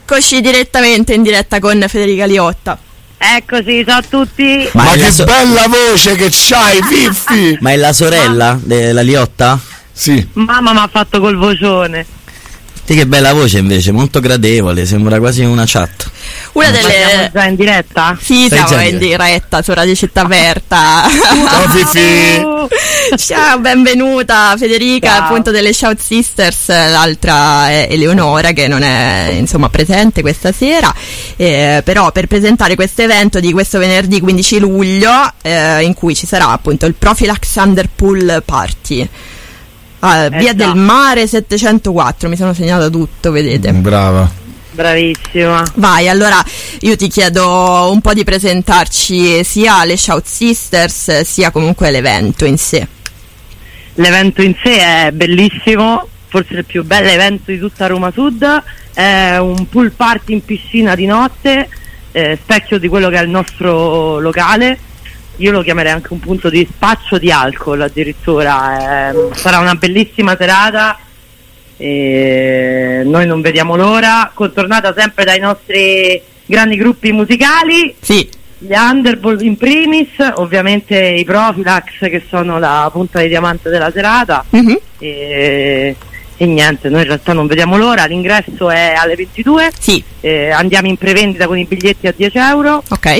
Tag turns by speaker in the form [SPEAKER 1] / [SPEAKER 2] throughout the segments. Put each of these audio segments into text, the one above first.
[SPEAKER 1] Eccoci direttamente in diretta con Federica Liotta.
[SPEAKER 2] Eccoci, ciao a tutti.
[SPEAKER 3] Ma che bella voce che c'hai, Fiffi!
[SPEAKER 4] Ma è la sorella della Liotta?
[SPEAKER 3] Sì.
[SPEAKER 2] Mamma mi ha fatto col vocione.
[SPEAKER 4] Sì, che bella voce invece, molto gradevole, sembra quasi una chat.
[SPEAKER 1] Una
[SPEAKER 2] Siamo
[SPEAKER 1] delle...
[SPEAKER 2] già in diretta?
[SPEAKER 1] Sì,
[SPEAKER 4] Sei
[SPEAKER 1] siamo
[SPEAKER 4] già
[SPEAKER 1] in diretta su Radio Città Aperta.
[SPEAKER 3] Ciao Fiffi!
[SPEAKER 1] Ciao, benvenuta Federica,
[SPEAKER 2] Ciao.
[SPEAKER 1] appunto delle Shout Sisters, l'altra è Eleonora che non è insomma presente questa sera, però per presentare questo evento di questo venerdì 15 luglio in cui ci sarà appunto il Profilax Underpool Party. Via del Mare 704, mi sono segnata tutto, vedete.
[SPEAKER 3] Brava.
[SPEAKER 2] Bravissima.
[SPEAKER 1] Vai, allora io ti chiedo un po' di presentarci sia le Shout Sisters sia comunque l'evento in sé.
[SPEAKER 2] L'evento in sé è bellissimo, forse il più bello evento di tutta Roma Sud. È un pool party in piscina di notte, specchio di quello che è il nostro locale. Io lo chiamerei anche un punto di spaccio di alcol addirittura. Sarà una bellissima serata e noi non vediamo l'ora, contornata sempre dai nostri grandi gruppi musicali.
[SPEAKER 1] Sì.
[SPEAKER 2] Gli Underball in primis, ovviamente i Profilax che sono la punta di diamante della serata.
[SPEAKER 1] Mhm.
[SPEAKER 2] E niente, noi in realtà non vediamo l'ora. L'ingresso è alle 22.
[SPEAKER 1] Sì.
[SPEAKER 2] Andiamo in prevendita con i biglietti a 10 euro.
[SPEAKER 1] Ok.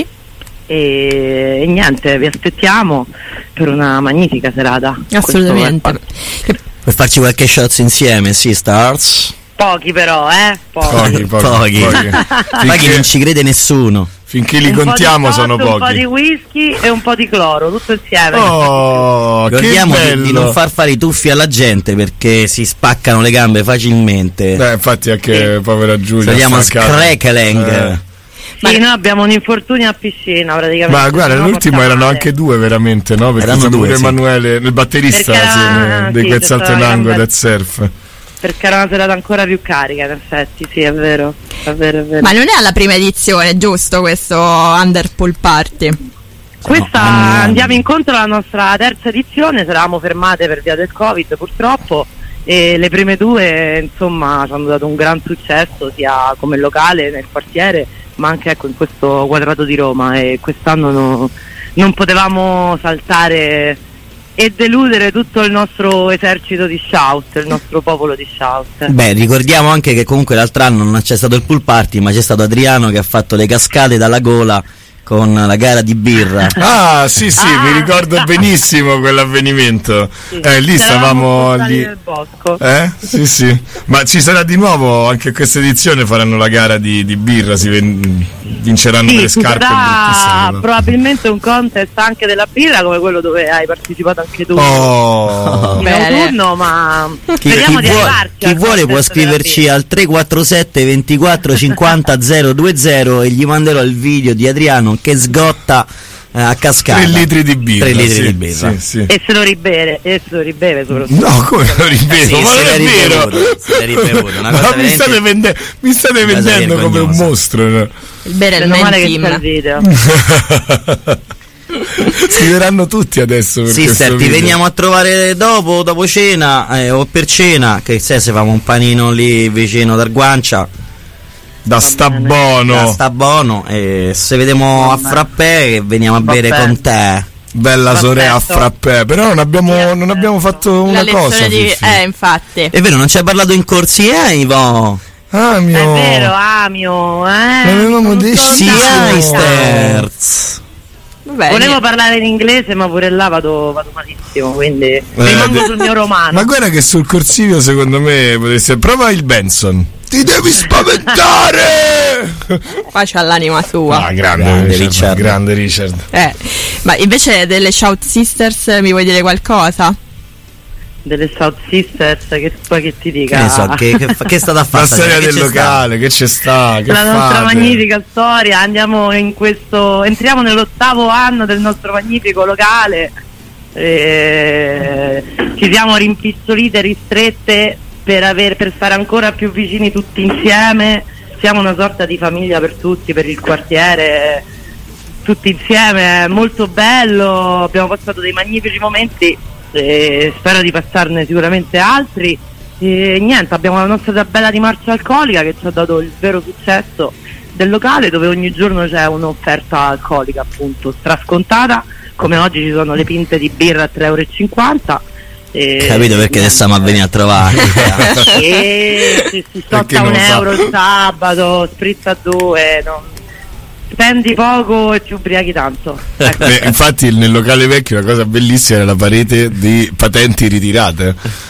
[SPEAKER 2] E niente, vi aspettiamo per una magnifica serata.
[SPEAKER 1] Assolutamente.
[SPEAKER 4] Per farci qualche shots insieme, sì, Stars?
[SPEAKER 2] Pochi però,
[SPEAKER 3] Pochi.
[SPEAKER 4] Pochi non ci crede nessuno.
[SPEAKER 3] Finché li
[SPEAKER 2] Un po' di
[SPEAKER 3] contiamo
[SPEAKER 2] shot,
[SPEAKER 3] sono
[SPEAKER 2] un po' di
[SPEAKER 3] pochi.
[SPEAKER 2] whisky e un po' di cloro, tutto insieme.
[SPEAKER 3] Oh, che
[SPEAKER 4] Ricordiamo
[SPEAKER 3] bello.
[SPEAKER 4] di non far fare i tuffi alla gente perché si spaccano le gambe facilmente.
[SPEAKER 3] Infatti anche povera Giulia.
[SPEAKER 4] Saliamo a
[SPEAKER 3] staccata.
[SPEAKER 4] scrackling.
[SPEAKER 2] Sì, noi abbiamo un infortunio a piscina praticamente.
[SPEAKER 3] Ma guarda,
[SPEAKER 2] se no
[SPEAKER 3] l'ultimo
[SPEAKER 2] porta
[SPEAKER 3] erano
[SPEAKER 2] male.
[SPEAKER 3] anche due veramente, no? Perché
[SPEAKER 4] Erano
[SPEAKER 3] pure
[SPEAKER 4] due, sì.
[SPEAKER 3] Emanuele, il batterista
[SPEAKER 2] Perché era-
[SPEAKER 3] dei
[SPEAKER 2] sì,
[SPEAKER 3] Quetzalcoatl
[SPEAKER 2] c'era la
[SPEAKER 3] Tango e
[SPEAKER 2] gamba-
[SPEAKER 3] Dead Surf.
[SPEAKER 2] Perché era una serata ancora più carica, in effetti, sì, è vero. È vero.
[SPEAKER 1] Ma non è alla prima edizione, giusto, questo Underpool Party?
[SPEAKER 2] Questa
[SPEAKER 4] No,
[SPEAKER 2] andiamo incontro alla nostra terza edizione, ci eravamo fermate per via del Covid purtroppo e le prime due insomma ci hanno dato un gran successo sia come locale nel quartiere ma anche ecco in questo quadrato di Roma e quest'anno non potevamo saltare e deludere tutto il nostro esercito di Shout, il nostro popolo di Shout.
[SPEAKER 4] Beh, ricordiamo anche che comunque l'altro anno non c'è stato il pool party, ma c'è stato Adriano che ha fatto le cascate dalla gola con la gara di birra.
[SPEAKER 3] Ah, sì, mi ricordo benissimo quell'avvenimento.
[SPEAKER 2] Sì.
[SPEAKER 3] Lì stavamo
[SPEAKER 2] Eravamo
[SPEAKER 3] lì.
[SPEAKER 2] nel bosco.
[SPEAKER 3] Sì. Ma ci sarà di nuovo anche questa edizione, faranno la gara di birra, vinceranno delle
[SPEAKER 2] ci
[SPEAKER 3] scarpe
[SPEAKER 2] sarà
[SPEAKER 3] bruttissime.
[SPEAKER 2] probabilmente un contest anche della birra come quello dove hai partecipato anche tu
[SPEAKER 3] Oh.
[SPEAKER 2] in
[SPEAKER 1] Bene.
[SPEAKER 2] autunno, ma
[SPEAKER 4] Chi
[SPEAKER 2] speriamo di
[SPEAKER 4] vuole,
[SPEAKER 2] arrivarci
[SPEAKER 4] chi
[SPEAKER 2] al
[SPEAKER 4] vuole può
[SPEAKER 2] contest della
[SPEAKER 4] scriverci
[SPEAKER 2] birra.
[SPEAKER 4] al 347 24 50 020 e gli manderò il video di Adriano che sgotta a cascata
[SPEAKER 3] 3 litri di birra.
[SPEAKER 4] 3 litri
[SPEAKER 3] sì,
[SPEAKER 4] di birra.
[SPEAKER 3] Sì.
[SPEAKER 2] E se lo ribeve soprattutto.
[SPEAKER 3] No, come lo ripeto?
[SPEAKER 4] Sì,
[SPEAKER 3] Ma
[SPEAKER 4] se
[SPEAKER 3] non
[SPEAKER 4] l'è
[SPEAKER 3] è vero.
[SPEAKER 4] ribevuto, se l'è ribevuto, una
[SPEAKER 3] Ma
[SPEAKER 4] cosa
[SPEAKER 3] mi state,
[SPEAKER 4] veramente-
[SPEAKER 3] mi state
[SPEAKER 4] una cosa
[SPEAKER 3] vendendo come un
[SPEAKER 4] vergognosa.
[SPEAKER 3] mostro, no?
[SPEAKER 1] Il bere il
[SPEAKER 2] Meno male che c'è
[SPEAKER 1] team.
[SPEAKER 2] il video.
[SPEAKER 3] Scriveranno tutti adesso per
[SPEAKER 4] Sì,
[SPEAKER 3] questo
[SPEAKER 4] ti
[SPEAKER 3] video.
[SPEAKER 4] veniamo a trovare dopo cena o per cena, che se famo un panino lì vicino dal Guancia,
[SPEAKER 3] Da sta
[SPEAKER 2] bene.
[SPEAKER 3] buono.
[SPEAKER 4] sta buono, e se vediamo a Frappè che veniamo a bere
[SPEAKER 2] Vabbè.
[SPEAKER 4] con te.
[SPEAKER 3] Bella
[SPEAKER 2] Perfetto.
[SPEAKER 3] sorella a frappè. Però non abbiamo fatto
[SPEAKER 1] La
[SPEAKER 3] una cosa.
[SPEAKER 1] lezione di...
[SPEAKER 3] Fiffi.
[SPEAKER 1] infatti.
[SPEAKER 4] È vero, non ci hai parlato in corsi, Ivo?
[SPEAKER 3] Ah, mio.
[SPEAKER 2] È vero, Amio,
[SPEAKER 3] L'avevamo
[SPEAKER 2] non
[SPEAKER 3] deciso.
[SPEAKER 2] sono
[SPEAKER 4] Sì,
[SPEAKER 2] andata.
[SPEAKER 4] Eisterz.
[SPEAKER 1] Vabbè,
[SPEAKER 2] Volevo parlare in inglese ma pure là vado malissimo, quindi rimango sul mio romano.
[SPEAKER 3] Ma guarda che sul corsivo secondo me potresti. Prova il Benson. Ti devi spaventare!
[SPEAKER 1] qua c'ha l'anima sua.
[SPEAKER 3] Ah,
[SPEAKER 4] Grande Richard.
[SPEAKER 3] Grande Richard.
[SPEAKER 1] Ma invece delle Shout Sisters mi vuoi dire qualcosa?
[SPEAKER 2] Delle South Sisters che poi che ti dica.
[SPEAKER 4] Che ne so, che è stata
[SPEAKER 3] La
[SPEAKER 4] fatta?
[SPEAKER 3] storia
[SPEAKER 4] Che
[SPEAKER 3] del
[SPEAKER 4] c'è
[SPEAKER 3] locale, che c'è sta? Che
[SPEAKER 2] la nostra
[SPEAKER 3] fate?
[SPEAKER 2] magnifica storia, entriamo nell'8º anno del nostro magnifico locale, ci siamo rimpicciolite, ristrette per stare ancora più vicini tutti insieme, siamo una sorta di famiglia per tutti, per il quartiere, tutti insieme, è molto bello, abbiamo passato dei magnifici momenti e spero di passarne sicuramente altri E niente, abbiamo la nostra tabella di marcia alcolica che ci ha dato il vero successo del locale, dove ogni giorno c'è un'offerta alcolica appunto strascontata, come oggi ci sono le pinte di birra a 3,50 €.
[SPEAKER 4] Capito perché ne stiamo a venire a trovare.
[SPEAKER 2] E si stotta €1 il sabato, spritz a 2, spendi poco e ti ubriachi tanto. Ecco.
[SPEAKER 3] Infatti nel locale vecchio la cosa bellissima era la parete di patenti ritirate.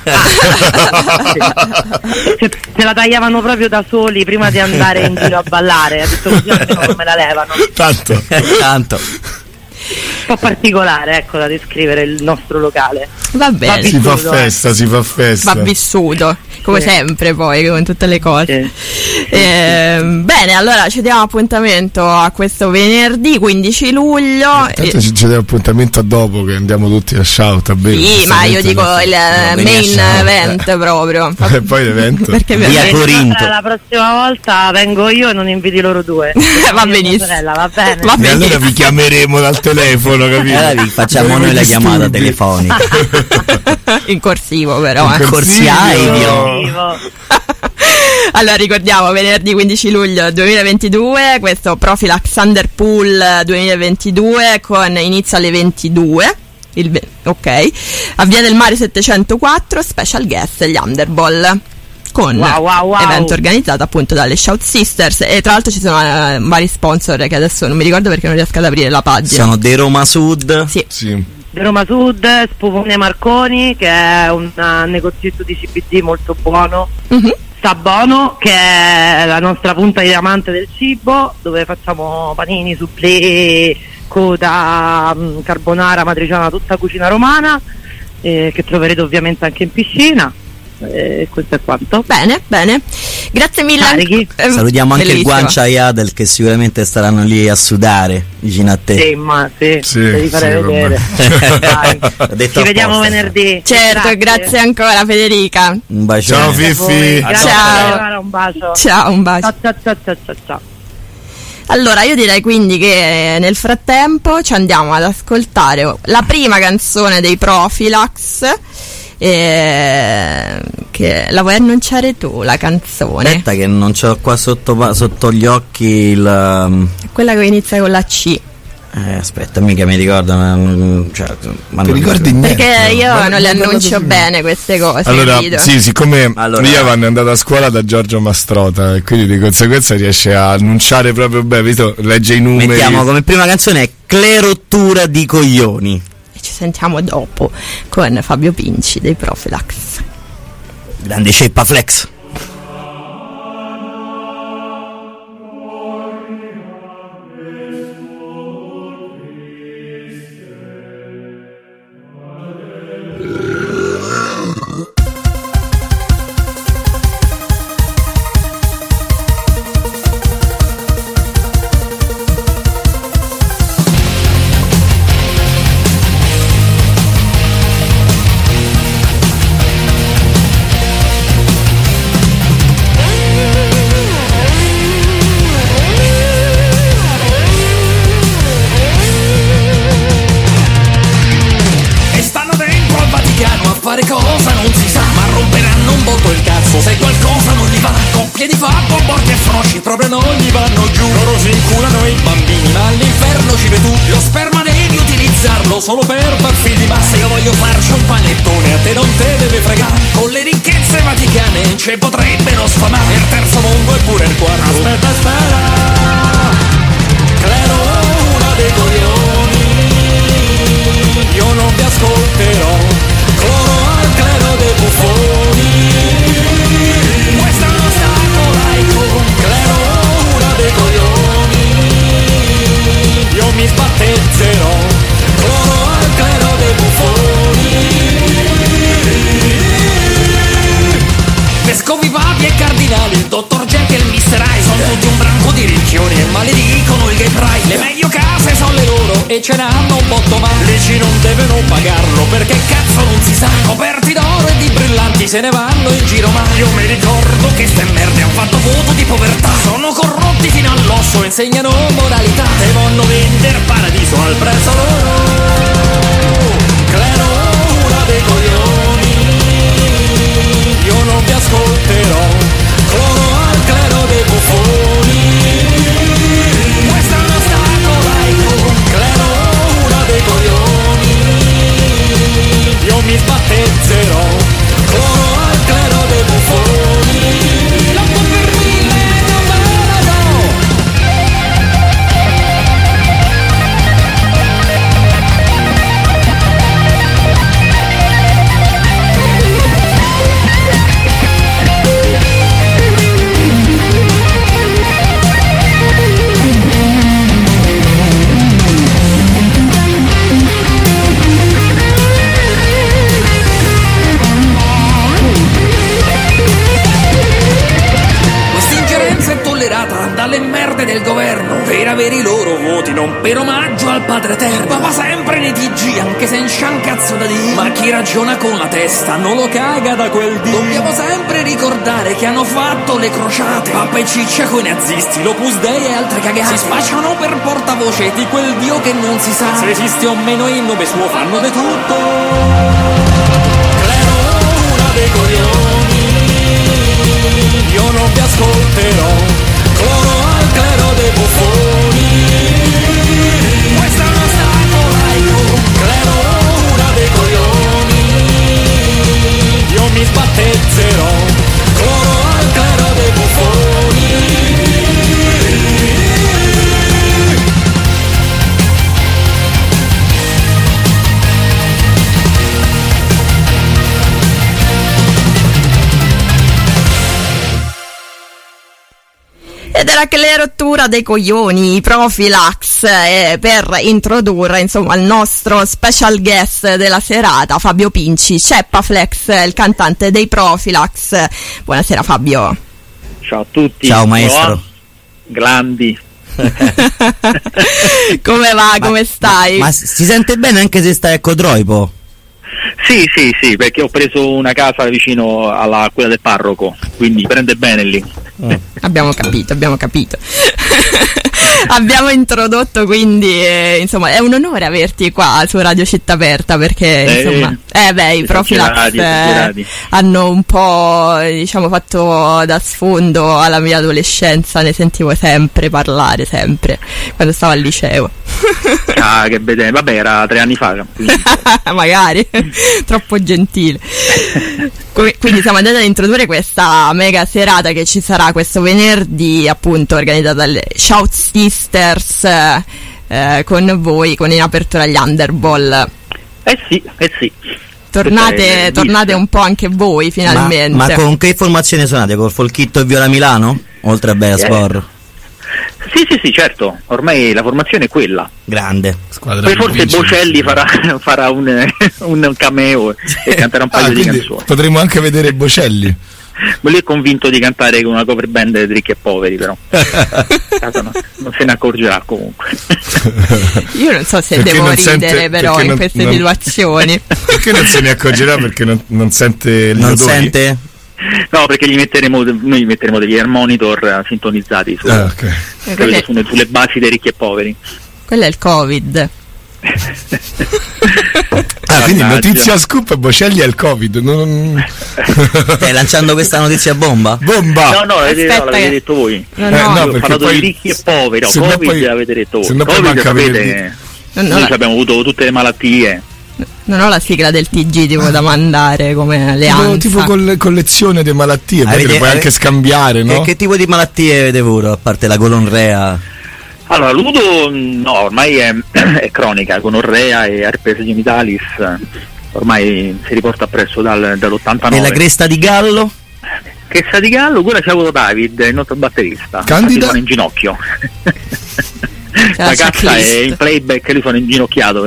[SPEAKER 2] Se la tagliavano proprio da soli prima di andare in giro a ballare, ha detto così almeno non me la levano.
[SPEAKER 3] Tanto.
[SPEAKER 2] Un po' particolare, ecco, da descrivere il nostro locale.
[SPEAKER 1] Va bene.
[SPEAKER 3] Si fa festa.
[SPEAKER 1] Va vissuto, come sempre poi, con tutte le cose. Bene, allora ci diamo appuntamento a questo venerdì 15 luglio.
[SPEAKER 3] Tanto ci diamo appuntamento a dopo, che andiamo tutti a shout a bere.
[SPEAKER 1] Sì, ma io dico il main event proprio.
[SPEAKER 3] E poi l'evento.
[SPEAKER 1] Perché
[SPEAKER 4] via Corinto.
[SPEAKER 2] La prossima volta vengo io e non inviti loro due.
[SPEAKER 1] Va benissimo.
[SPEAKER 2] Sorella, va bene.
[SPEAKER 3] E allora vi chiameremo dal telefono, capito?
[SPEAKER 4] Allora vi facciamo noi la chiamata telefonica.
[SPEAKER 1] In corsivo però.
[SPEAKER 3] In
[SPEAKER 4] corsivo.
[SPEAKER 1] Allora ricordiamo, venerdì 15 luglio 2022, questo Profilax Thunderpool 2022 con inizio alle 22. Ok, a Via del Mare 704, special guest gli Underball, con evento organizzato appunto dalle Shout Sisters, e tra l'altro ci sono vari sponsor che adesso non mi ricordo perché non riesco ad aprire la pagina.
[SPEAKER 4] Sono dei Roma Sud.
[SPEAKER 2] Sì. Di Roma Sud, Spumone Marconi, che è un negozietto di CBD molto buono. Sabono, che è la nostra punta di diamante del cibo, dove facciamo panini, supplì, coda, carbonara, matriciana, tutta cucina romana, che troverete ovviamente anche in piscina. Questo è quanto.
[SPEAKER 1] Bene, grazie mille.
[SPEAKER 4] Salutiamo anche
[SPEAKER 1] bellissimo.
[SPEAKER 4] il Guancia e Adel, che sicuramente staranno lì a sudare vicino a te.
[SPEAKER 2] Devi fare vedere. Ci vediamo venerdì.
[SPEAKER 1] Certo, grazie ancora Federica.
[SPEAKER 4] Un bacio.
[SPEAKER 3] Ciao Fiffi.
[SPEAKER 2] Ciao. Un bacio.
[SPEAKER 1] Ciao, un bacio.
[SPEAKER 2] Ciao.
[SPEAKER 1] Allora io direi quindi che nel frattempo ci andiamo ad ascoltare la prima canzone dei Profilax, che la vuoi annunciare tu la canzone?
[SPEAKER 4] Aspetta che non c'ho qua sotto gli occhi
[SPEAKER 1] quella che inizia con la C.
[SPEAKER 4] Aspetta, mica mi ricordo,
[SPEAKER 3] Ti ricordi niente?
[SPEAKER 1] Perché io non le annuncio bene queste cose.
[SPEAKER 3] Allora,
[SPEAKER 1] capito?
[SPEAKER 3] sì, siccome Ivan è andato a scuola da Giorgio Mastrota e quindi di conseguenza riesce a annunciare proprio bene, visto, legge i numeri.
[SPEAKER 4] Mettiamo come prima canzone Clerottura di coglioni.
[SPEAKER 1] E ci sentiamo dopo con Fabio Pinci dei Profilax.
[SPEAKER 4] Grande Ceppa Flex.
[SPEAKER 5] Solo per far figli, ma se io voglio farci un panettone a te non te deve fregare. Con le ricchezze vaticane ci potrebbero sfamare. Il terzo mondo è pure il quarto. Aspetta, Clero una dei coglioni, io non vi ascolterò. Cloro al clero dei buffoni, questo è uno stato laico. Clero una dei coglioni, io mi sbattezzerò. Clero dei buffoni, vescovi, papi e cardinali, il dottor Jekyll e il Mr. Hyde sono tutti un branco di ricchioni e maledicono il gay pride. Le meglio case sono le loro e ce n'hanno un botto, ma lì non devono pagarlo perché cazzo non si sa. Coperti d'oro e di brillanti se ne vanno in giro, ma io mi ricordo che ste merde hanno fatto voto di povertà. Sono corrotti fino all'osso, insegnano moralità e vanno vendere paradiso al prezzo loro. Clero una dei coglioni, io non vi ascolterò. Coro al clero dei buffoni, questo è il mio stato laico, clero una dei coglioni. Io mi sbattezzerò, coro al clero dei buffoni, l'8 per 1000 non me la do. Dalle merde del governo per avere i loro voti, non per omaggio al padre eterno. Papà sempre nei TG, anche se c'ha un cazzo da dire. Ma chi ragiona con la testa non lo caga da quel dì. Dobbiamo sempre ricordare che hanno fatto le crociate, Papa e Ciccia coi nazisti, l'Opus Dei e altre cagate. Si spacciano per portavoce di quel dio che non si sa se esiste o meno, in nome suo fanno di tutto. Clero una dei coglioni, io non vi ascolterò. Coro al clero dei buffoni, questo è uno stato laico, clero una dei coglioni. Io mi sbattezzerò, coro al clero dei buffoni.
[SPEAKER 1] Ed era che le rottura dei coglioni, i Profilax, per introdurre insomma il nostro special guest della serata, Fabio Pinci, Ceppaflex, il cantante dei Profilax. Buonasera Fabio.
[SPEAKER 6] Ciao a tutti.
[SPEAKER 4] Ciao maestro.
[SPEAKER 6] Grandi.
[SPEAKER 1] Come va? Come stai?
[SPEAKER 4] Ma si sente bene anche se stai a Codroipo?
[SPEAKER 6] Sì, perché ho preso una casa vicino alla quella del parroco, quindi prende bene lì.
[SPEAKER 1] Abbiamo capito. Abbiamo introdotto quindi, insomma, è un onore averti qua su Radio Città Aperta perché, insomma, i Profilax hanno un po', diciamo, fatto da sfondo alla mia adolescenza, ne sentivo sempre parlare, sempre, quando stavo al liceo.
[SPEAKER 6] Ah, che bene, vabbè, era 3 anni fa.
[SPEAKER 1] Magari, troppo gentile. Quindi siamo andati ad introdurre questa mega serata che ci sarà questo venerdì, appunto, organizzata dalle Shout Sisters, con voi, con in apertura gli Underball.
[SPEAKER 6] Sì.
[SPEAKER 1] Tornate un po' anche voi finalmente.
[SPEAKER 4] Ma con che formazione suonate? Col Folchitto e Viola Milano? Oltre a Bea Sport?
[SPEAKER 6] Sì, certo, ormai la formazione è quella.
[SPEAKER 4] Grande.
[SPEAKER 6] Poi forse Bocelli farà un cameo e canterà un paio di canzoni.
[SPEAKER 3] Potremmo anche vedere Bocelli.
[SPEAKER 6] Ma lui è convinto di cantare con una cover band di Ricchi e Poveri, però non se ne accorgerà comunque.
[SPEAKER 1] Io non so se
[SPEAKER 3] perché
[SPEAKER 1] devo ridere
[SPEAKER 3] sente,
[SPEAKER 1] però in queste situazioni.
[SPEAKER 3] Perché non se ne accorgerà? Perché non sente il
[SPEAKER 4] non
[SPEAKER 3] odori?
[SPEAKER 4] Sente?
[SPEAKER 6] No, perché noi gli metteremo degli air monitor sintonizzati sulle basi dei Ricchi e Poveri.
[SPEAKER 1] Quello è il Covid.
[SPEAKER 3] Quindi notizia scoop, Bocelli è il Covid.
[SPEAKER 4] Stai lanciando questa notizia bomba?
[SPEAKER 3] Bomba!
[SPEAKER 6] No, l'avete detto voi.
[SPEAKER 1] No,
[SPEAKER 6] ho parlato di Ricchi e Poveri. Covid l'avete detto voi. Covid, sapete, noi abbiamo avuto tutte le malattie.
[SPEAKER 1] Non ho la sigla del TG tipo da mandare come Alleanza.
[SPEAKER 3] Tipo collezione di malattie, poi le puoi anche scambiare, no?
[SPEAKER 4] Che tipo di malattie avete avuto, a parte la gonorrea?
[SPEAKER 6] Allora, l'udo no, ormai è cronica, gonorrea e herpes genitalis ormai si riporta appresso dall'89.
[SPEAKER 4] E la cresta di gallo?
[SPEAKER 6] Cresta di gallo, quella c'ha avuto David, il nostro batterista.
[SPEAKER 3] Candida?
[SPEAKER 6] Suona in ginocchio. La cazza è in playback e lui suona inginocchiato.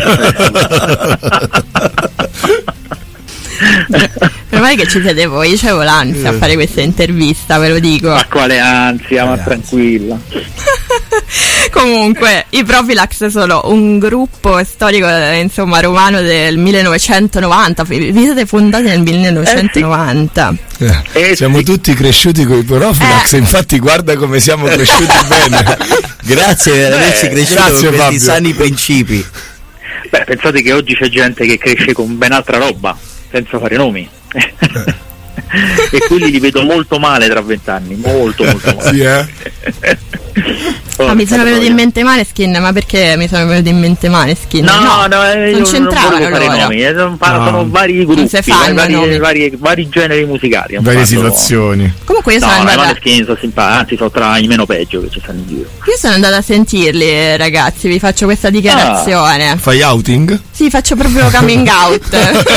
[SPEAKER 1] Meno male che ci siete voi, io c'avevo l'ansia a fare questa intervista, ve lo dico.
[SPEAKER 6] Ma quale ansia, ma tranquilla.
[SPEAKER 1] Comunque, i Profilax sono un gruppo storico, insomma, romano del 1990. Vi siete fondati nel 1990.
[SPEAKER 3] Siamo tutti cresciuti con i Profilax, infatti guarda come siamo cresciuti bene.
[SPEAKER 4] Grazie per averci cresciuto con questi
[SPEAKER 3] Fabio.
[SPEAKER 4] sani principi.
[SPEAKER 6] Beh, pensate che oggi c'è gente che cresce con ben altra roba, senza fare nomi. e quelli li vedo molto male tra 20 anni, molto male.
[SPEAKER 3] Sì,
[SPEAKER 1] Ma mi sono venuti in mente Maneskin, ma perché mi sono venuti in mente Maneskin?
[SPEAKER 6] No,
[SPEAKER 1] non c'entravano loro.
[SPEAKER 6] Sono vari gruppi,
[SPEAKER 1] Non si fanno
[SPEAKER 6] vari generi musicali,
[SPEAKER 3] varie situazioni.
[SPEAKER 1] Comunque io sono andata,
[SPEAKER 6] Maneskin sono simpatici, anzi sono tra i meno peggio che ci stanno in giro.
[SPEAKER 1] io sono andata a sentirli, ragazzi, vi faccio questa dichiarazione.
[SPEAKER 3] Fai outing?
[SPEAKER 1] Sì, faccio proprio coming out.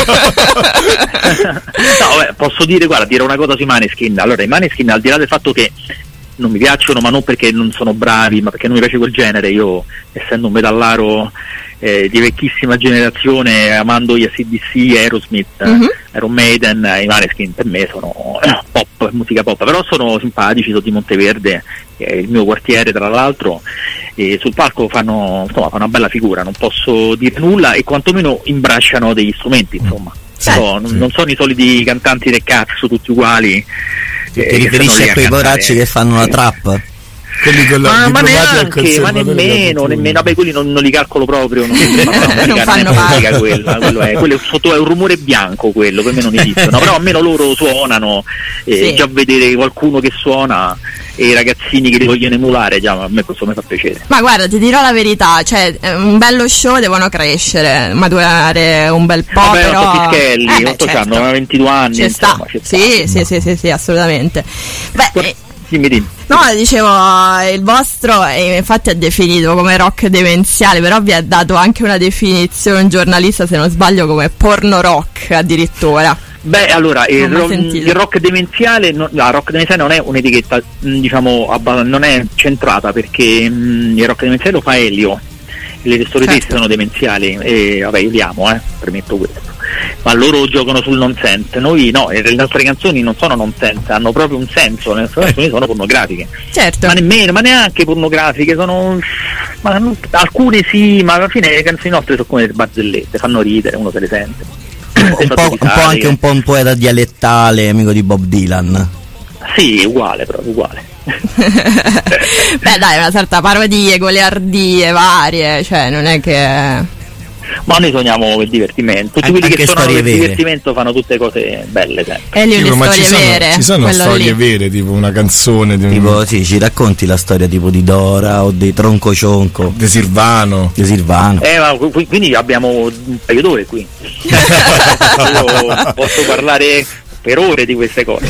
[SPEAKER 6] No, posso dire una cosa sui Maneskin. Allora, i Maneskin, al di là del fatto che non mi piacciono, ma non perché non sono bravi, ma perché non mi piace quel genere. Io, essendo un metallaro di vecchissima generazione, amando gli AC/DC, Aerosmith, Iron Maiden, i Maneskin per me sono pop, musica pop, però sono simpatici, sono di Monteverde, che è il mio quartiere tra l'altro, e sul palco fanno una bella figura, non posso dire nulla, e quantomeno imbracciano degli strumenti, insomma. Non sono i soliti cantanti del cazzo tutti uguali.
[SPEAKER 4] Ti riferisci a quei poracci che fanno la trap?
[SPEAKER 3] Quelli con la
[SPEAKER 6] ma nemmeno, vabbè, quelli non li calcolo proprio, non
[SPEAKER 1] fanno
[SPEAKER 6] musica, quello è un rumore bianco, quello per me non esistono, però almeno loro suonano, già vedere qualcuno che suona e i ragazzini che li vogliono emulare, già a me questo mi fa piacere.
[SPEAKER 1] Ma guarda, ti dirò la verità, cioè un bello show devono crescere, maturare un bel po'.
[SPEAKER 6] Vabbè,
[SPEAKER 1] però
[SPEAKER 6] sono Pischelli, certo. Hanno 22 anni,
[SPEAKER 1] ci sta. Sì, assolutamente. Beh,
[SPEAKER 6] dimmi.
[SPEAKER 1] No, dicevo, il vostro infatti è definito come rock demenziale, però vi ha dato anche una definizione un giornalista, se non sbaglio, come porno rock addirittura.
[SPEAKER 6] Beh, allora, il rock demenziale, rock demenziale non è un'etichetta, diciamo, non è centrata, perché il rock demenziale lo fa Elio, le storie teste sono demenziali, e vabbè, io li amo, permetto questo. Ma loro giocano sul nonsense, noi no, le nostre canzoni non sono nonsense, hanno proprio un senso, le nostre canzoni sono pornografiche.
[SPEAKER 1] Certo.
[SPEAKER 6] Ma neanche pornografiche, alcune sì, ma alla fine le canzoni nostre sono come delle barzellette, fanno ridere, uno se le sente.
[SPEAKER 4] Un po' anche un po' un poeta dialettale, amico di Bob Dylan.
[SPEAKER 6] Sì, uguale, proprio uguale.
[SPEAKER 1] Beh dai, una certa parodia, goliardie varie, cioè non è che...
[SPEAKER 6] Ma noi suoniamo il divertimento, tutti quelli che suonano il divertimento fanno tutte cose belle sempre.
[SPEAKER 1] Le storie vere.
[SPEAKER 3] Ci sono storie vere, tipo una canzone
[SPEAKER 4] tipo, sì, ci racconti la storia tipo di Dora o di Tronco Cionco,
[SPEAKER 3] di Silvano.
[SPEAKER 6] Ma quindi abbiamo un paio d'ore qui. Io posso parlare per ore di queste cose.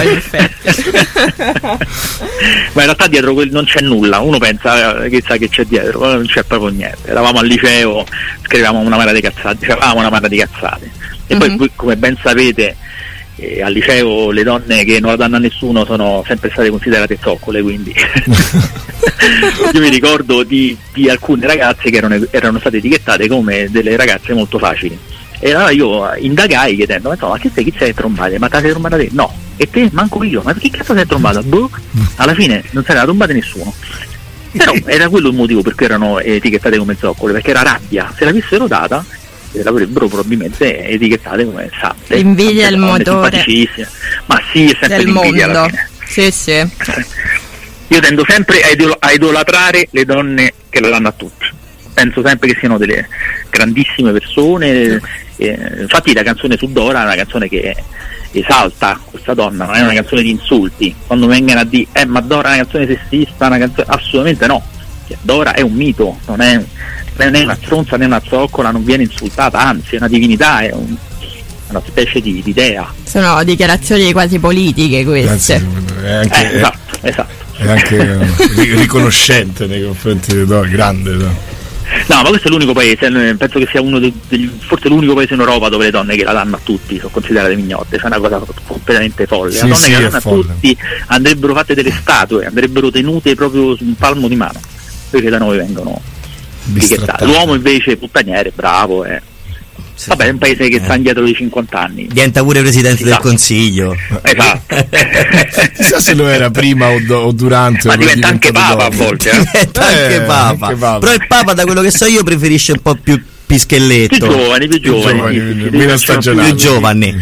[SPEAKER 6] Ma in realtà dietro non c'è nulla, uno pensa che sa che c'è dietro, non c'è proprio niente. Eravamo al liceo, scrivevamo una marea di cazzate, e poi come ben sapete al liceo le donne che non la danno a nessuno sono sempre state considerate zoccole, quindi io mi ricordo di alcune ragazze che erano state etichettate come delle ragazze molto facili. E allora io indagai chiedendo, ma chi sei trombate? Ma te sei trombata te? No. E te? Manco io. Ma chi cazzo sei trombata? Boh. Alla fine non se ne era trombata nessuno. Però era quello il motivo per cui erano etichettate come zoccole, perché era rabbia. Se l'avessero data, l'avrebbero probabilmente etichettate come sante.
[SPEAKER 1] Invidia il motore.
[SPEAKER 6] Ma sì, è sempre l'invidia alla fine.
[SPEAKER 1] Sì.
[SPEAKER 6] Io tendo sempre a idolatrare le donne che lo danno a tutti. Penso sempre che siano delle grandissime persone, infatti la canzone su Dora è una canzone che esalta questa donna, non è una canzone di insulti. Quando vengono a dire ma Dora è una canzone sessista, assolutamente no, Dora è un mito, non è una stronza né una zoccola, non viene insultata, anzi è una divinità, è una specie di idea. Sono dichiarazioni quasi politiche queste. Esatto.
[SPEAKER 3] È anche riconoscente nei confronti di Dora, grande.
[SPEAKER 6] No, ma questo è l'unico paese, penso che sia forse l'unico paese in Europa dove le donne che la danno a tutti sono considerate mignotte, c'è una cosa completamente folle. Le donne che la danno a tutti andrebbero fatte delle statue, andrebbero tenute proprio su un palmo di mano, perché da noi vengono etichettate. L'uomo invece puttaniere, bravo, Sì, vabbè, è un paese che sta indietro di 50 anni.
[SPEAKER 4] Diventa pure presidente del consiglio.
[SPEAKER 6] Esatto.
[SPEAKER 3] Chissà se lo era prima o durante.
[SPEAKER 6] Ma diventa anche papa a volte.
[SPEAKER 4] Diventa anche papa. Però il papa, da quello che so io, preferisce un po' più pischelletto.
[SPEAKER 6] Più giovani.
[SPEAKER 3] Meno stagionali.
[SPEAKER 4] Più giovani.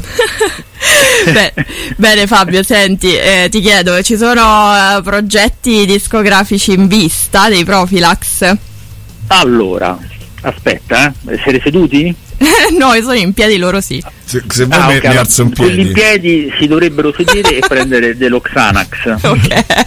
[SPEAKER 1] Bene Fabio, senti, ti chiedo, ci sono progetti discografici in vista dei Profilax?
[SPEAKER 6] Allora, aspetta, essere seduti?
[SPEAKER 1] No, io sono in piedi, loro sì.
[SPEAKER 3] Se vuoi mi alzo in
[SPEAKER 6] quelli
[SPEAKER 3] piedi.
[SPEAKER 6] in piedi si dovrebbero sedere e prendere dello Xanax.
[SPEAKER 1] Ok.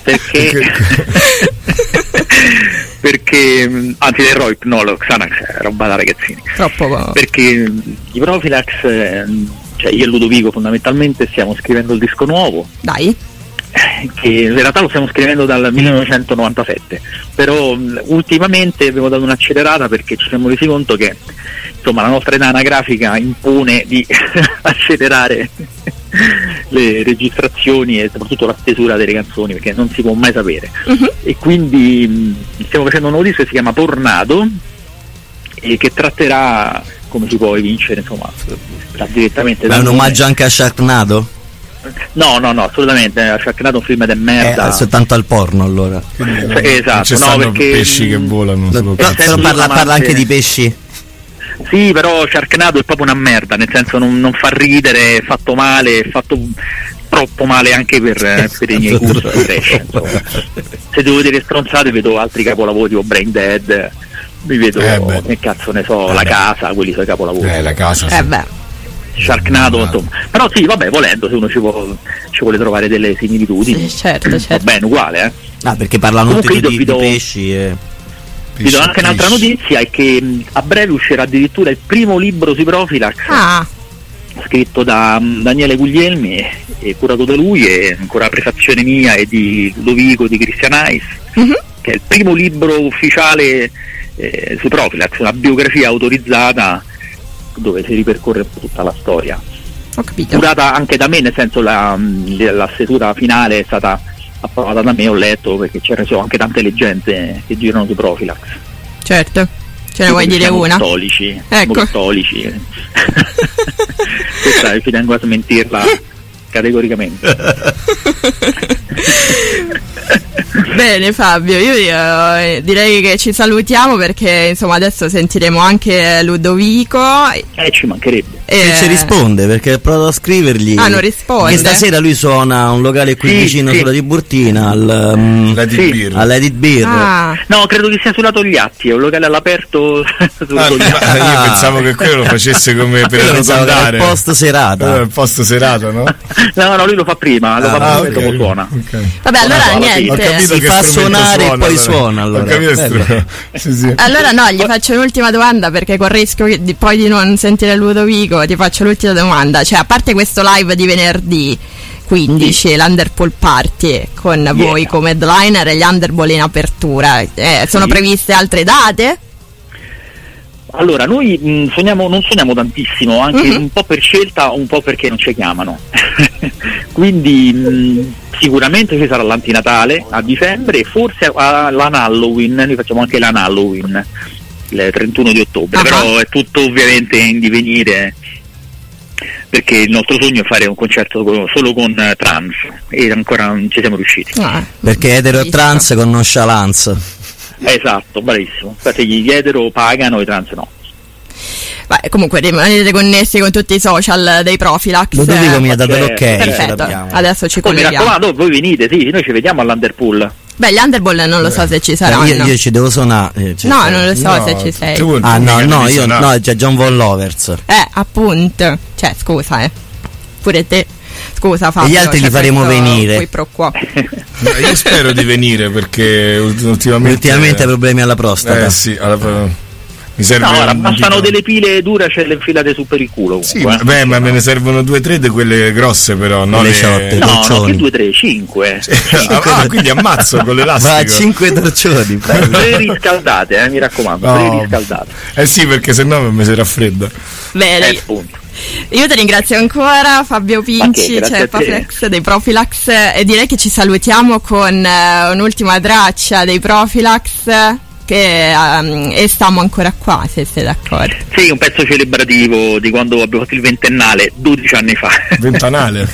[SPEAKER 6] Perché anzi del Roip, no, lo Xanax è roba da ragazzini.
[SPEAKER 1] Troppo.
[SPEAKER 6] Perché i Profilax, cioè io e Ludovico fondamentalmente stiamo scrivendo il disco nuovo.
[SPEAKER 1] Dai.
[SPEAKER 6] Che in realtà lo stiamo scrivendo dal 1997, però ultimamente abbiamo dato un'accelerata perché ci siamo resi conto che insomma la nostra età anagrafica impone di accelerare le registrazioni e soprattutto la stesura delle canzoni, perché non si può mai sapere. E quindi stiamo facendo un nuovo disco che si chiama Tornado e che tratterà come si può evincere, insomma, direttamente
[SPEAKER 4] ma è un omaggio anche a Sharknado?
[SPEAKER 6] No, assolutamente. Sharknado è un film di merda.
[SPEAKER 4] Soltanto al porno allora.
[SPEAKER 6] Esatto,
[SPEAKER 3] non
[SPEAKER 6] no, perché
[SPEAKER 3] pesci che volano.
[SPEAKER 4] Però parla anche di pesci.
[SPEAKER 6] Sì, però Sharknado è proprio una merda, nel senso non fa ridere, è fatto male, è fatto troppo male anche per i miei gusti. Se devo vedere stronzate vedo altri capolavori tipo Brain Dead, mi vedo che cazzo ne so, La Casa, quelli sono i capolavori.
[SPEAKER 3] La Casa. Sì.
[SPEAKER 6] Sharknado, insomma. Però sì, vabbè, volendo, se uno ci vuole trovare delle similitudini,
[SPEAKER 1] sì, certo.
[SPEAKER 6] Va bene, uguale,
[SPEAKER 4] perché parlano tutti di pesci e...
[SPEAKER 6] Vi do anche un'altra notizia, è che a breve uscirà addirittura il primo libro sui Profilax, scritto da Daniele Guglielmi e curato da lui, e ancora prefazione mia e di Ludovico, di Christian Ais, che è il primo libro ufficiale sui Profilax, una biografia autorizzata dove si ripercorre tutta la storia.
[SPEAKER 1] Ho capito.
[SPEAKER 6] Curata anche da me, nel senso la stesura finale è stata approvata da me, ho letto, perché c'erano anche tante leggende che girano su Profilax.
[SPEAKER 1] Certo, ce ne vuoi dire una?
[SPEAKER 6] Cattolici,
[SPEAKER 1] ecco.
[SPEAKER 6] Cattolici. Questa ci tengo a smentirla categoricamente.
[SPEAKER 1] Bene Fabio, io direi che ci salutiamo, perché insomma adesso sentiremo anche Ludovico.
[SPEAKER 6] Ci mancherebbe.
[SPEAKER 4] Se ci risponde, perché ho provato a scrivergli.
[SPEAKER 1] Non risponde.
[SPEAKER 4] Che stasera lui suona un locale qui vicino sulla Tiburtina all'Edit Beer.
[SPEAKER 6] No, credo che sia sulla Togliatti, è un locale all'aperto sulla Togliatti.
[SPEAKER 3] Io pensavo che quello lo facesse come per arrotondare.
[SPEAKER 4] Post serata.
[SPEAKER 3] Post serata, no?
[SPEAKER 6] No, lui lo fa prima, lo fa prima e dopo suona.
[SPEAKER 1] Vabbè, allora niente.
[SPEAKER 4] Si fa suonare e poi suona, allora.
[SPEAKER 3] Sì.
[SPEAKER 1] Allora no, gli faccio un'ultima domanda, perché con il rischio poi di non sentire Ludovico, ti faccio l'ultima domanda. Cioè, a parte questo live di venerdì 15, l'Underpool Party con voi come headliner e gli Underball in apertura, sono previste altre date?
[SPEAKER 6] Allora, noi non suoniamo tantissimo, anche un po' per scelta, un po' perché non ci chiamano. Quindi sicuramente ci sarà l'antinatale a dicembre, e forse l'An Halloween, noi facciamo anche l'An Halloween il 31 di ottobre, però è tutto ovviamente in divenire, perché il nostro sogno è fare un concerto solo con trans, e ancora non ci siamo riusciti.
[SPEAKER 4] Perché etero e trans con nonchalance.
[SPEAKER 6] Esatto, bravissimo. Infatti gli etero pagano, i trans no.
[SPEAKER 1] Beh, comunque rimanete connessi con tutti i social dei Profilax.
[SPEAKER 4] Ludovico mi ha dato l'ok.
[SPEAKER 1] Perfetto, adesso ci colleghiamo.
[SPEAKER 6] Mi raccomando, voi venite, sì, noi ci vediamo all'Underpool.
[SPEAKER 1] Beh, gli Underball non lo so se ci saranno.
[SPEAKER 4] Io ci devo suonare.
[SPEAKER 1] No, non lo so se ci sei.
[SPEAKER 4] No, c'è John Von Lovers.
[SPEAKER 1] Appunto. Cioè, scusa, pure te. Scusa Fabio.
[SPEAKER 4] E gli altri li faremo venire.
[SPEAKER 3] Io spero di venire, perché ultimamente
[SPEAKER 4] hai problemi alla prostata.
[SPEAKER 3] Sì, mi serve.
[SPEAKER 6] No, bastano delle pile dure, ce le infilate su per il culo.
[SPEAKER 3] Sì, ma me ne servono 2 o 3 di quelle grosse, però non
[SPEAKER 4] le ciotte.
[SPEAKER 6] No, che 2 o 3, 5.
[SPEAKER 3] Quindi ammazzo con l'elastico.
[SPEAKER 4] Va, 5 torcioni.
[SPEAKER 6] Riscaldate, mi raccomando, riscaldate.
[SPEAKER 3] Sì, perché sennò mi si raffredda.
[SPEAKER 1] Bene.
[SPEAKER 6] Appunto.
[SPEAKER 1] Io ti ringrazio ancora, Fabio Pinci, Paplex dei Profilax, e direi che ci salutiamo con un'ultima traccia dei Profilax, che e stiamo ancora qua, se sei d'accordo.
[SPEAKER 6] Sì, un pezzo celebrativo di quando abbiamo fatto il 20ennale 12 anni fa.
[SPEAKER 3] Ventanale.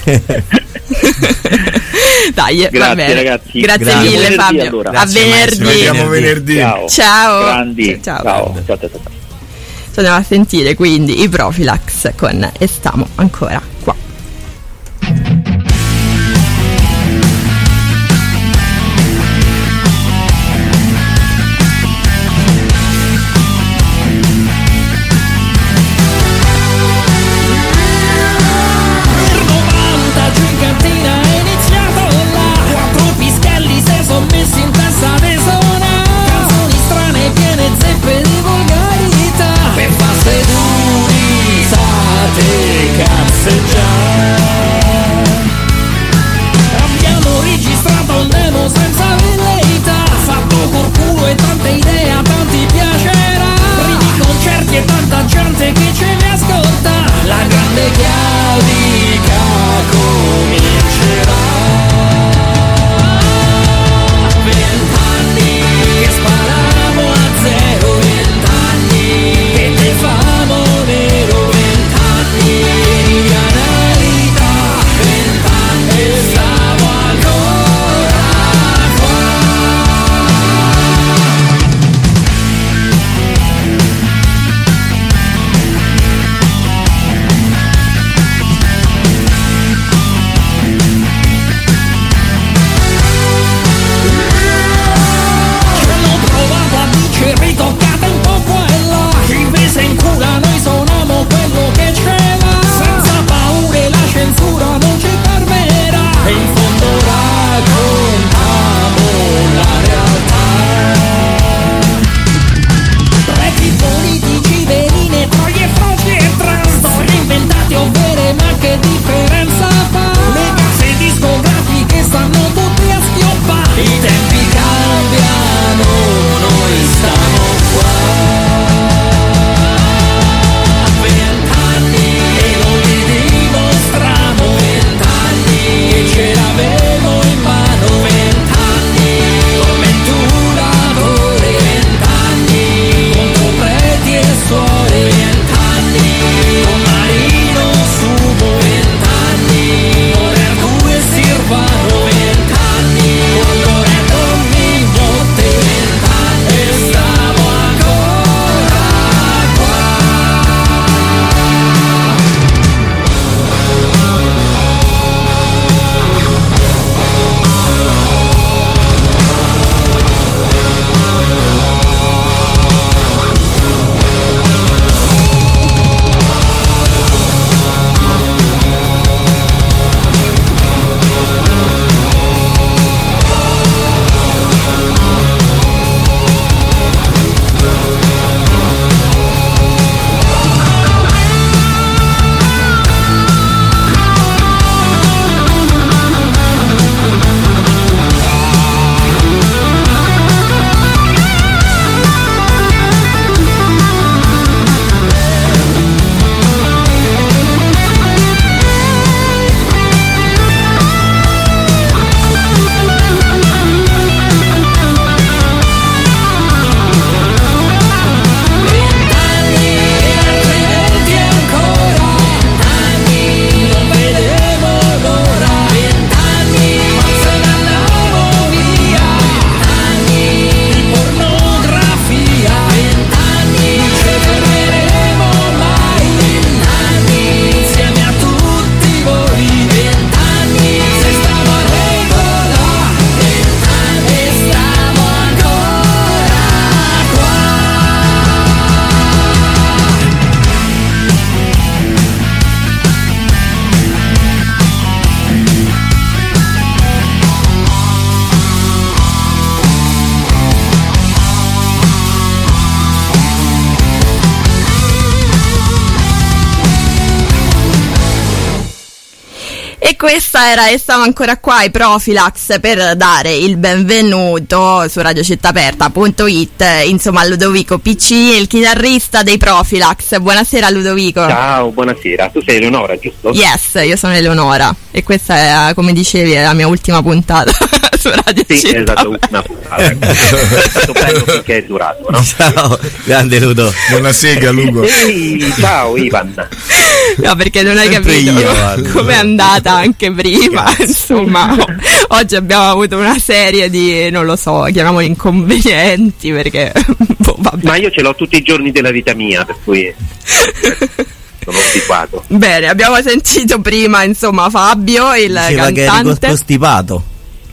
[SPEAKER 1] Dai,
[SPEAKER 6] grazie,
[SPEAKER 1] va bene.
[SPEAKER 6] Ragazzi.
[SPEAKER 1] Grazie mille Fabio.
[SPEAKER 6] Allora.
[SPEAKER 1] A venerdì.
[SPEAKER 3] Ci vediamo venerdì.
[SPEAKER 6] Ciao. Grandi.
[SPEAKER 1] Ciao. Ci andiamo a sentire quindi i Profilax con E stiamo ancora qua. questa era E stiamo ancora qua, i Profilax, per dare il benvenuto su radiocittaaperta.it, insomma, a Ludovico Piccini, il chitarrista dei Profilax. Buonasera Ludovico.
[SPEAKER 7] Ciao, buonasera. Tu sei Eleonora, giusto?
[SPEAKER 1] Yes, io sono Eleonora e questa è, come dicevi, è la mia ultima puntata su Radio
[SPEAKER 7] Sì,
[SPEAKER 1] Città.
[SPEAKER 7] esatto, ultima puntata. È stato bello finché è durato, no?
[SPEAKER 4] Ciao, grande Ludo.
[SPEAKER 3] Buonasera Lugo.
[SPEAKER 7] Ehi, ciao Ivan.
[SPEAKER 1] No, perché non hai
[SPEAKER 4] Sempre
[SPEAKER 1] capito
[SPEAKER 4] io,
[SPEAKER 1] come è andata anche prima. Insomma, oggi abbiamo avuto una serie di, non lo so, chiamiamoli inconvenienti, perché vabbè.
[SPEAKER 7] Ma io ce l'ho tutti i giorni della vita mia, per cui sono abituato.
[SPEAKER 1] Bene, abbiamo sentito prima, insomma, Fabio, il
[SPEAKER 4] Diceva che eri
[SPEAKER 1] cantante.
[SPEAKER 4] costipato.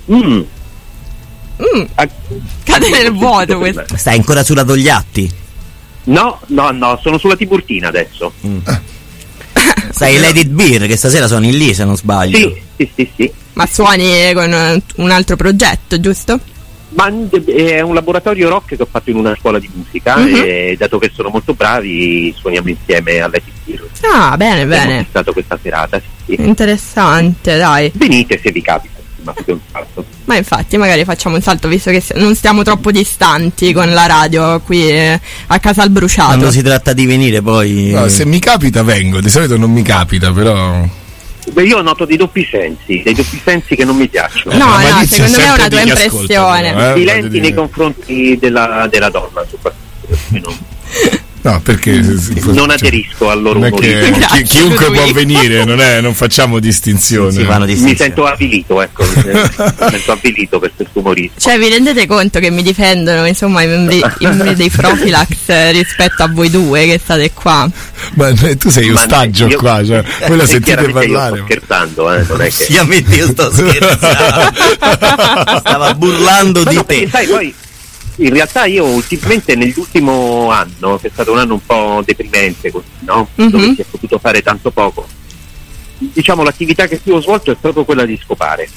[SPEAKER 1] Cade nel vuoto questo.
[SPEAKER 4] Stai ancora sulla Togliatti?
[SPEAKER 7] No, sono sulla Tiburtina adesso.
[SPEAKER 4] Stai Let It Beer, che stasera sono in lì, se non sbaglio.
[SPEAKER 7] Sì.
[SPEAKER 1] Ma suoni con un altro progetto, giusto?
[SPEAKER 7] Ma è un laboratorio rock che ho fatto in una scuola di musica e dato che sono molto bravi suoniamo insieme a Let It Beer.
[SPEAKER 1] Ah, bene,
[SPEAKER 7] Abbiamo
[SPEAKER 1] bene.
[SPEAKER 7] fissato questa serata, sì.
[SPEAKER 1] Interessante, dai.
[SPEAKER 7] Venite se vi capita, ma fate un salto.
[SPEAKER 1] Ma infatti magari facciamo un salto, visto che non stiamo troppo distanti con la radio qui a Casa al Bruciato.
[SPEAKER 4] Quando si tratta di venire poi...
[SPEAKER 3] No, se mi capita vengo, di solito non mi capita, però...
[SPEAKER 7] Beh, io noto dei doppi sensi che non mi piacciono.
[SPEAKER 1] No,
[SPEAKER 3] Ma dici
[SPEAKER 1] secondo me è
[SPEAKER 3] sempre
[SPEAKER 1] una tua
[SPEAKER 3] di chi
[SPEAKER 1] impressione.
[SPEAKER 3] ascolta,
[SPEAKER 7] Silenti
[SPEAKER 3] voglio dire.
[SPEAKER 7] nei confronti della donna, soprattutto.
[SPEAKER 3] No, perché
[SPEAKER 7] Non aderisco al loro
[SPEAKER 3] non è
[SPEAKER 7] umorismo.
[SPEAKER 3] che
[SPEAKER 1] Grazie,
[SPEAKER 3] chiunque può
[SPEAKER 1] Ludovico.
[SPEAKER 3] venire, non facciamo distinzione.
[SPEAKER 4] si fanno
[SPEAKER 7] Mi
[SPEAKER 4] distinzioni.
[SPEAKER 7] sento avvilito, ecco, mi sento avvilito per questo umorismo.
[SPEAKER 1] Cioè, vi rendete conto che mi difendono, insomma, i membri dei Profilax rispetto a voi due che state qua?
[SPEAKER 3] Ma tu sei
[SPEAKER 7] Ma
[SPEAKER 3] ostaggio
[SPEAKER 7] io-
[SPEAKER 3] qua, cioè, voi la
[SPEAKER 7] E
[SPEAKER 3] sentite
[SPEAKER 7] chiaramente
[SPEAKER 3] parlare.
[SPEAKER 7] Io sto scherzando, non è che...
[SPEAKER 4] Ovviamente io sto scherzando. Stava burlando
[SPEAKER 7] Ma
[SPEAKER 4] di
[SPEAKER 7] no, perché
[SPEAKER 4] te.
[SPEAKER 7] sai, poi in realtà io ultimamente nell'ultimo anno, che è stato un anno un po' deprimente così, no? Dove si è potuto fare tanto poco, diciamo l'attività che più ho svolto è proprio quella di scopare.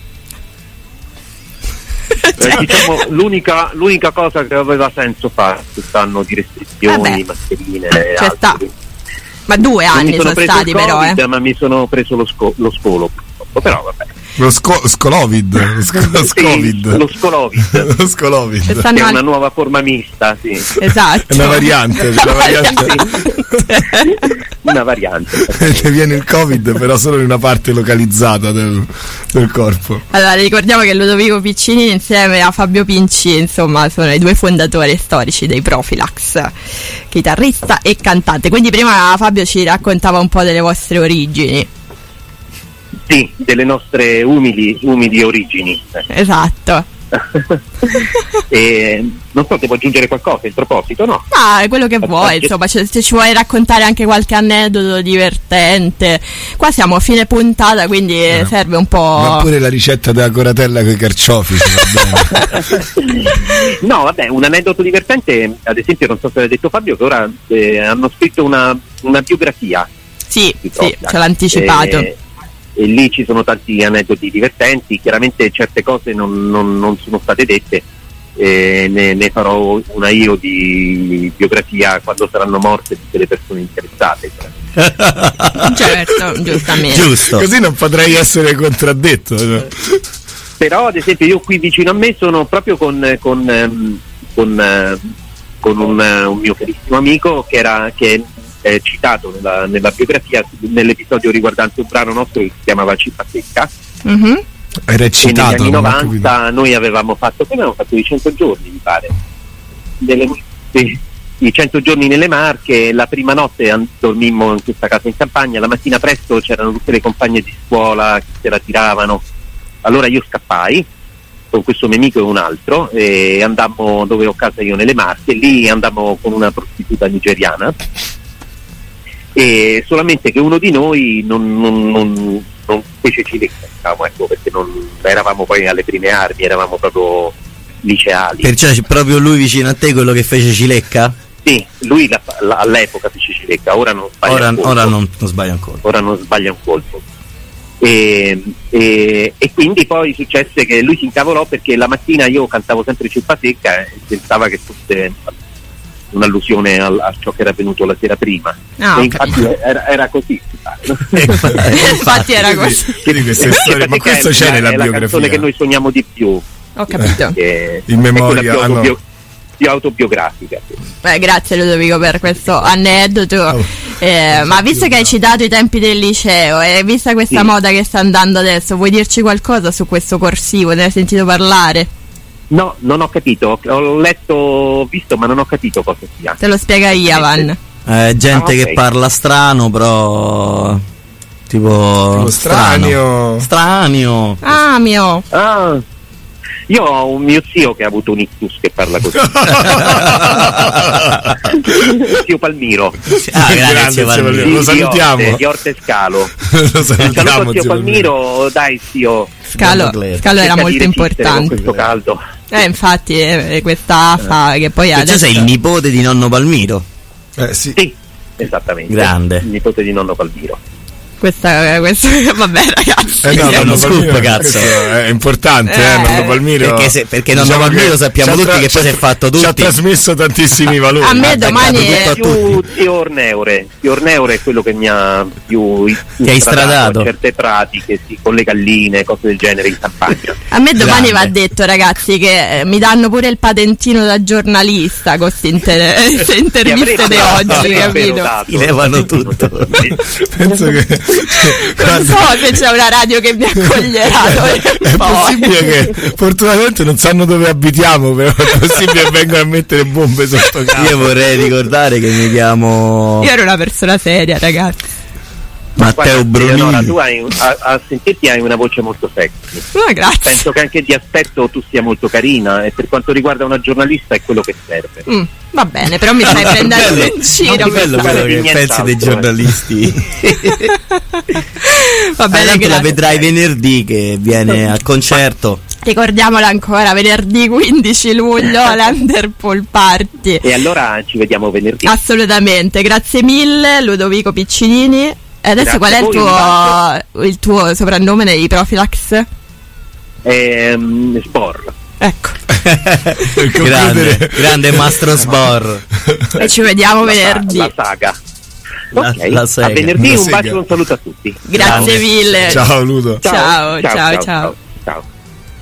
[SPEAKER 7] Diciamo l'unica cosa che aveva senso fare quest'anno di restrizioni, mascherine e
[SPEAKER 1] C'è
[SPEAKER 7] altro.
[SPEAKER 1] sta. Ma 2
[SPEAKER 7] Non mi
[SPEAKER 1] anni
[SPEAKER 7] sono
[SPEAKER 1] sono
[SPEAKER 7] preso
[SPEAKER 1] stati
[SPEAKER 7] il
[SPEAKER 1] però,
[SPEAKER 7] Covid, ma mi sono preso lo scolo purtroppo, però vabbè.
[SPEAKER 3] Lo scolovid.
[SPEAKER 7] Sì, lo scolovid.
[SPEAKER 3] Lo scolovid.
[SPEAKER 1] Ci
[SPEAKER 7] Che
[SPEAKER 1] stanno
[SPEAKER 7] è una
[SPEAKER 1] anche-
[SPEAKER 7] nuova forma mista, sì.
[SPEAKER 1] Esatto.
[SPEAKER 3] È una variante, c'è una variante.
[SPEAKER 7] Una variante.
[SPEAKER 3] Ti viene il Covid, però solo in una parte localizzata del corpo.
[SPEAKER 1] Allora, ricordiamo che Ludovico Piccini insieme a Fabio Pinci, insomma, sono i due fondatori storici dei Profilax, chitarrista e cantante. Quindi prima Fabio ci raccontava un po' delle vostre origini.
[SPEAKER 7] Sì, delle nostre umili origini.
[SPEAKER 1] Esatto.
[SPEAKER 7] E non so, devo aggiungere qualcosa in proposito, no?
[SPEAKER 1] Ma quello che vuoi, insomma, se ci vuoi raccontare anche qualche aneddoto divertente. Qua siamo a fine puntata, quindi serve un
[SPEAKER 3] Ma
[SPEAKER 1] po'.
[SPEAKER 3] pure la ricetta della coratella con i carciofi ci va bene.
[SPEAKER 7] No, vabbè, un aneddoto divertente, ad esempio, non so se l'ha detto Fabio, che ora hanno scritto una biografia.
[SPEAKER 1] Sì,
[SPEAKER 7] di
[SPEAKER 1] sì,
[SPEAKER 7] Profilax.
[SPEAKER 1] ce l'ha anticipato.
[SPEAKER 7] E lì ci sono tanti aneddoti divertenti, chiaramente certe cose non sono state dette, ne farò una io di biografia quando saranno morte tutte le persone interessate.
[SPEAKER 1] Certo, giustamente.
[SPEAKER 4] Giusto.
[SPEAKER 3] Così non potrei essere contraddetto. Cioè.
[SPEAKER 7] Però ad esempio io qui vicino a me sono proprio con un mio carissimo amico che è citato nella biografia, nell'episodio riguardante un brano nostro che si chiamava Cippa Secca.
[SPEAKER 1] Mhm.
[SPEAKER 3] Era
[SPEAKER 7] E
[SPEAKER 3] eccitato.
[SPEAKER 7] negli anni
[SPEAKER 3] non ho capito.
[SPEAKER 7] 90 noi avevamo fatto i 100 giorni, mi pare, i 100 giorni nelle Marche. La prima notte dormimmo in questa casa in campagna, la mattina presto c'erano tutte le compagne di scuola che se la tiravano, allora io scappai con questo mio amico e un altro e andammo dove ho casa io nelle Marche, lì andammo con una prostituta nigeriana, e solamente che uno di noi non fece cilecca, diciamo, ecco, perché non eravamo poi alle prime armi, eravamo proprio liceali.
[SPEAKER 4] Perciò c'è proprio lui vicino a te, quello che fece cilecca?
[SPEAKER 7] Sì, lui all'epoca fece cilecca, ora non sbaglia un colpo.
[SPEAKER 4] Ora non sbaglio ancora.
[SPEAKER 7] Ora non sbaglia un colpo. E quindi poi successe che lui si incavolò perché la mattina io cantavo sempre Cippa Secca e pensava che fosse un'allusione a ciò che era avvenuto la sera prima.
[SPEAKER 1] Ah,
[SPEAKER 7] E infatti era così.
[SPEAKER 1] Infatti era così.
[SPEAKER 3] Quindi queste storie, ma questo c'è nella
[SPEAKER 7] è la canzone che
[SPEAKER 3] biografia.
[SPEAKER 7] noi sogniamo di più.
[SPEAKER 1] Ho capito.
[SPEAKER 3] In memoria,
[SPEAKER 7] è quella più autobiografica.
[SPEAKER 1] Grazie Ludovico per questo aneddoto. Ma visto che hai citato i tempi del liceo e vista questa moda che sta andando adesso, vuoi dirci qualcosa su questo corsivo? Ne hai sentito parlare?
[SPEAKER 7] No, non ho capito. Ho letto, ho visto, ma non ho capito cosa sia.
[SPEAKER 1] Te lo spiega Iavan.
[SPEAKER 4] Gente
[SPEAKER 7] ok.
[SPEAKER 4] che parla strano, però tipo
[SPEAKER 3] stranio.
[SPEAKER 4] Stranio.
[SPEAKER 1] Ah, mio.
[SPEAKER 7] Ah, io ho un mio zio che ha avuto un ictus che parla così. Zio Palmiro.
[SPEAKER 4] Grazie
[SPEAKER 3] zio Palmiro.
[SPEAKER 4] Palmiro.
[SPEAKER 3] Lo salutiamo.
[SPEAKER 7] Di Orte Scalo.
[SPEAKER 3] Lo salutiamo,
[SPEAKER 7] Saluto zio Palmiro, dai zio.
[SPEAKER 1] Scalo era
[SPEAKER 7] Cerca di
[SPEAKER 1] molto
[SPEAKER 7] resistere
[SPEAKER 1] importante.
[SPEAKER 7] con questo caldo.
[SPEAKER 1] Infatti questa AFA che poi
[SPEAKER 4] Perciò
[SPEAKER 1] adesso...
[SPEAKER 4] sei il nipote di nonno Palmiro.
[SPEAKER 3] Sì.
[SPEAKER 7] Sì, esattamente.
[SPEAKER 4] Grande.
[SPEAKER 7] Il nipote di nonno Palmiro.
[SPEAKER 1] Questa vabbè ragazzi.
[SPEAKER 3] No,
[SPEAKER 4] È uno
[SPEAKER 3] nonno
[SPEAKER 4] scoop,
[SPEAKER 3] Palmiro,
[SPEAKER 4] cazzo.
[SPEAKER 3] questo è importante, nonno Palmiro.
[SPEAKER 4] Perché nonno Palmiro sappiamo
[SPEAKER 3] ci ha
[SPEAKER 4] tutti che poi si è fatto
[SPEAKER 3] Ci ha
[SPEAKER 4] tutti.
[SPEAKER 3] trasmesso tantissimi valori.
[SPEAKER 1] A me domani
[SPEAKER 7] Più zio Orneure. Zio Orneure è quello che mi ha più
[SPEAKER 4] Ti hai stradato.
[SPEAKER 7] a certe pratiche, sì, con le galline, cose del genere in campagna.
[SPEAKER 1] A me domani
[SPEAKER 4] Grande.
[SPEAKER 1] va detto ragazzi che mi danno pure il patentino da giornalista con queste interviste di oggi, capito?
[SPEAKER 4] Ti levano tutto.
[SPEAKER 3] Penso che
[SPEAKER 1] Non so se c'è una radio che mi accoglierà.
[SPEAKER 3] è possibile che fortunatamente non sanno dove abitiamo, però è possibile che vengano a mettere bombe sotto casa.
[SPEAKER 4] Io vorrei ricordare che mi chiamo
[SPEAKER 1] Io ero una persona seria, ragazzi.
[SPEAKER 4] Matteo
[SPEAKER 7] Eleonora,
[SPEAKER 4] Brunini.
[SPEAKER 7] tu a sentirti hai una voce molto sexy.
[SPEAKER 1] Grazie.
[SPEAKER 7] Penso che anche di aspetto tu sia molto carina e per quanto riguarda una giornalista è quello che serve.
[SPEAKER 1] Va bene, però mi stai prendendo in giro.
[SPEAKER 4] Che bello
[SPEAKER 7] questa-
[SPEAKER 4] quello che
[SPEAKER 7] nient'altro,
[SPEAKER 4] pensi dei giornalisti.
[SPEAKER 1] Va bene,
[SPEAKER 4] Tanto la
[SPEAKER 1] grazie.
[SPEAKER 4] vedrai venerdì che viene al concerto.
[SPEAKER 1] Ricordiamola ancora, venerdì 15 luglio all'Underpool Party.
[SPEAKER 7] E allora ci vediamo venerdì.
[SPEAKER 1] Assolutamente, grazie mille Ludovico Piccinini. E adesso
[SPEAKER 7] Grazie
[SPEAKER 1] qual è
[SPEAKER 7] a voi,
[SPEAKER 1] il tuo soprannome nei Profilax?
[SPEAKER 7] Spor.
[SPEAKER 1] Ecco,
[SPEAKER 4] grande Mastro Sbor.
[SPEAKER 1] e ci vediamo venerdì.
[SPEAKER 7] La saga.
[SPEAKER 4] La-
[SPEAKER 7] Ok,
[SPEAKER 4] la sega.
[SPEAKER 7] a venerdì
[SPEAKER 3] La
[SPEAKER 7] un
[SPEAKER 3] sega.
[SPEAKER 7] bacio e un saluto a tutti.
[SPEAKER 1] Grazie mille.
[SPEAKER 3] Ciao Ludo.
[SPEAKER 1] Ciao.
[SPEAKER 7] Ciao.